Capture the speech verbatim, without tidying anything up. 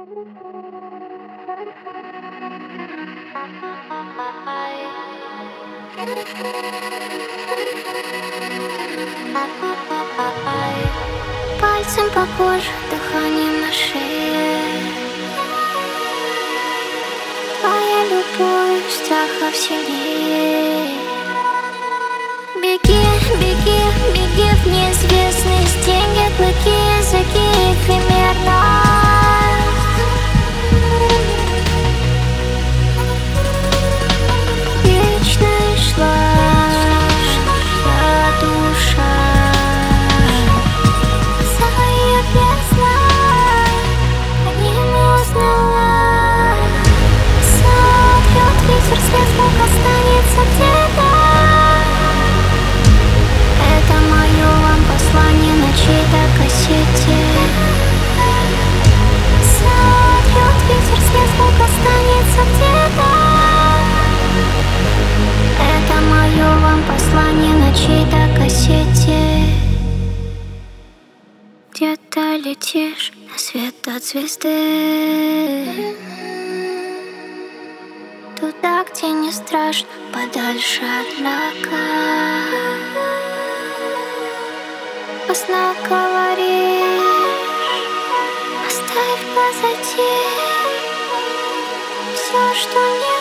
Пальцем по коже, дыханием на шее. Твоя любовь страхов сильнее. Беги, беги, беги в неизвестность. Деньги, клыки, языки эфемерно. Вечной шла твоя душа. Свои песня не узнала. Сопьет ветер, свет, звук останется где-то. Это мое вам послание на чьей-то кассете. Сопьет ветер, свет, звук останется где-то. Это мое вам послание на чьей-то кассете. Где-то летишь на свет от звезды, туда, где не страшно, подальше от мрака. Поздно говоришь, оставь позади все, что не